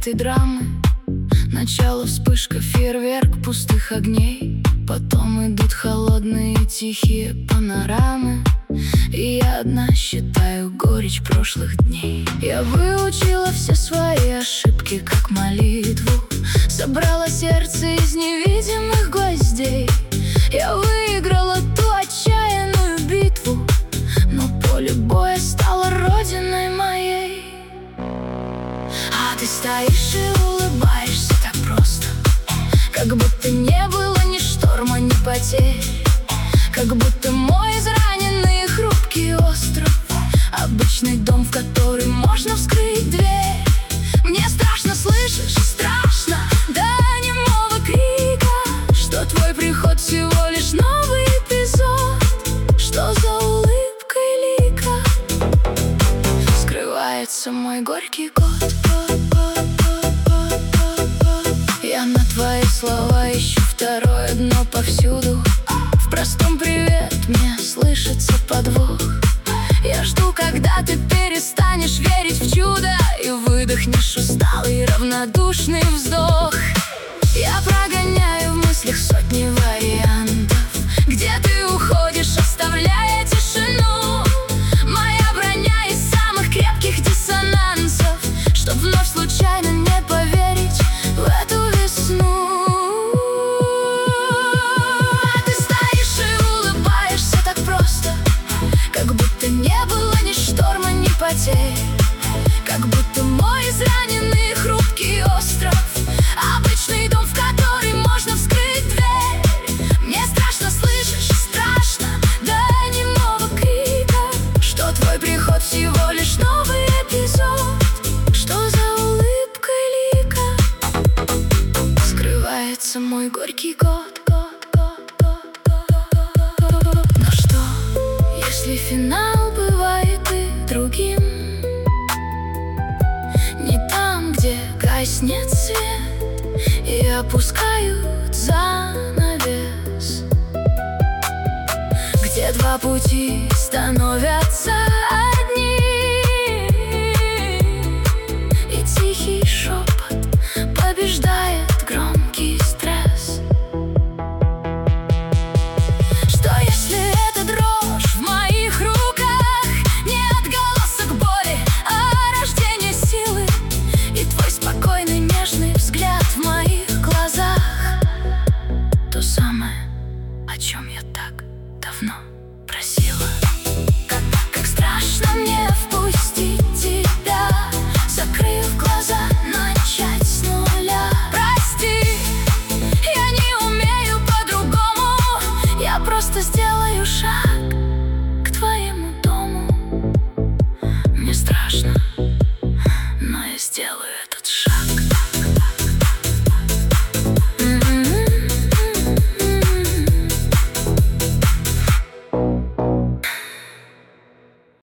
этой драмы. Начало вспышка, фейерверк пустых огней. Потом идут холодные тихие панорамы. И я одна считаю горечь прошлых дней. Я выучила все свои ошибки как молитву. Собрала сердце из невидимых гвоздей. Я выиграла ту отчаянную битву, но поле боя стало родиной моей. А ты стоишь и улыбаешься так просто, как будто не было ни шторма, ни потерь. Как будто мой израненный и хрупкий остров, обычный дом, в который можно вскрыть дверь. Мне страшно, слышишь, страшно до немого крика, что твой приход всего лишь новый эпизод. Что за улыбкой лика скрывается мой горький год. Я на твои слова ищу второе дно повсюду. В простом привет мне слышится подвох. Я жду, когда ты перестанешь верить в чудо и выдохнешь усталый равнодушный вздох. Я прогоняю в мыслях сотни вариантов, где ты уходишь, оставляя тишину. Моя броня из самых крепких диссонансов, чтоб вновь случайно не поверить в эту весну. Как будто мой израненный хрупкий остров, обычный дом, в который можно вскрыть дверь. Мне страшно, слышишь, страшно до немого крика, что твой приход всего лишь новый эпизод. Что за улыбкой лика скрывается мой горький год. Но что, если финал бывает и другим? Не там, где гаснет свет и опускают занавес, где два пути становятся одним, и тихий шепот побеждает громкий стресс. Что если эта дрожь в моих руках не отголосок боли, а рождение силы? И твой спокойный нежный взгляд в моих глазах то самое, о чем я так давно просила. Как страшно мне впустить тебя, закрыв глаза, начать с нуля. Прости, я не умею по-другому, я просто сделаю шаг к твоему дому. Мне страшно, но я сделаю этот шаг.